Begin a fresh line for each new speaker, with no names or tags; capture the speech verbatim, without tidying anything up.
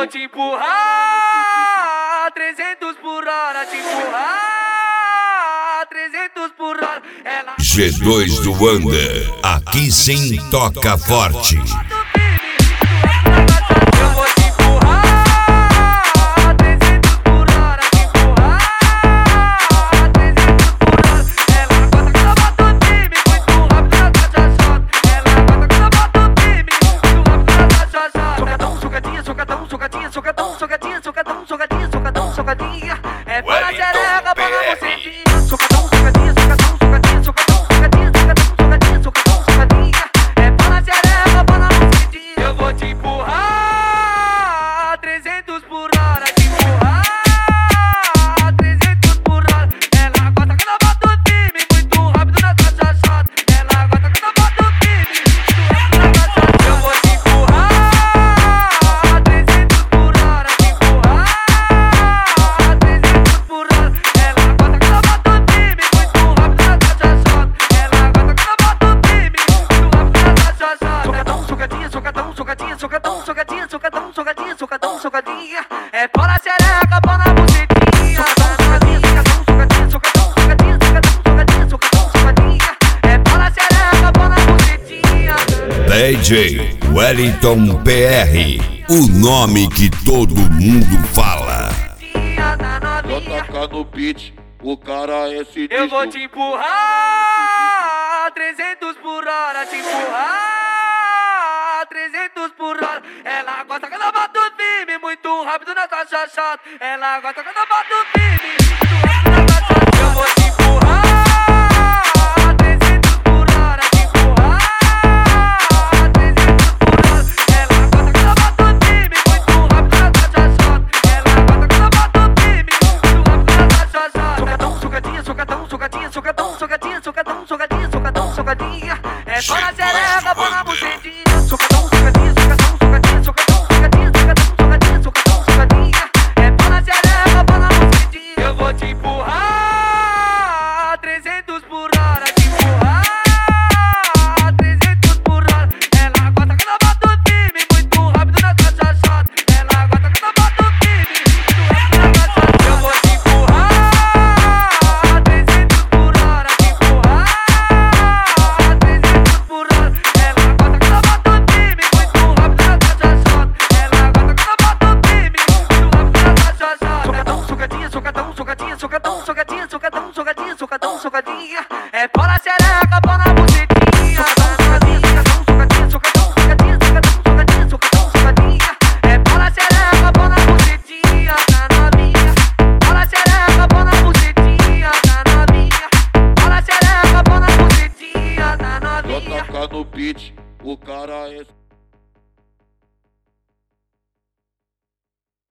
vou te empurrar trezentos por hora, te empurrar trezentos por hora. Ela...
G dois do Wander, aqui sim toca forte.
É para xereca, para você sentir. Socadão, socadinha, socadão, socadinha, socadão, socadinha, socadão, socadinha, socadão, socadinha. É para xereca, para você sentir. Eu vou te empurrar trezentos por hora, te empurrar trezentos por hora. Ela gosta quando eu boto firme, muito rápido na sua chachota. Ela gosta quando eu boto firme, muito rápido na sua chachota. Eu vou te empurrar trezentos por hora, te empurrar. Socadão, socadinha, socadão, socadinha, socadão, socadinha. É para xereca, para na bucetinha. Socadão, socadinha, socadão, socadinha, socadão, socadinha, socadão, socadinha. É para xereca, para na bucetinha.
D J Wellington P R, o nome que todo mundo fala.
Vou tocar no beat, o cara é esse.
Eu vou te empurrar trezentos por hora, te empurrar trezentos por hora. Ela gosta quando eu boto firme, muito rápido na sua chachota. Ela gosta quando eu boto firme, muito rápido na sua chachota. Eu vou te empurrar trezentos por hora, te empurrar trezentos por hora. Ela gosta quando eu boto firme, muito rápido na sua chachota. Ela gosta quando eu boto firme, muito rápido na sua chachota. Socadão, socadinha, socadão, socadinha, socadão, socadinha, socadão, socadinha, socadão, socadinha. É só na xereca, para na bucetinha. Socadão, socadinha, socadão, socadinha, socadão, socadinha, socadão, socadinha, socadão, socadinha. É para na xereca, para na bucetinha. Eu vou te empurrar trezentos por hora, te empurrar trezentos por hora. Ela gosta quando eu boto firme, muito rápido na sua chachota. Ela gosta quando eu boto firme, muito rápido na sua chachota. Eu vou te empurrar trezentos por hora, te empurrar trezentos por hora. Ela gosta quando eu boto firme, muito rápido na sua chachota. Ela gosta quando eu boto firme, muito rápido na sua chachota. Socadão, socadinha, socadão, socadinha, socadão, socadinha, socadão, socadinha, socadão, socadinha. É para xereca, para na bucetinha. Socadão, socadinha, socadão, socadinha, socadão, socadinha, socadão, socadinha. É para xereca, para na bucetinha, na novinha. Para xereca, para na bucetinha, na novinha. Para xereca, para na bucetinha, na
Vou
novinha.
tocar no beat, o cara é esse.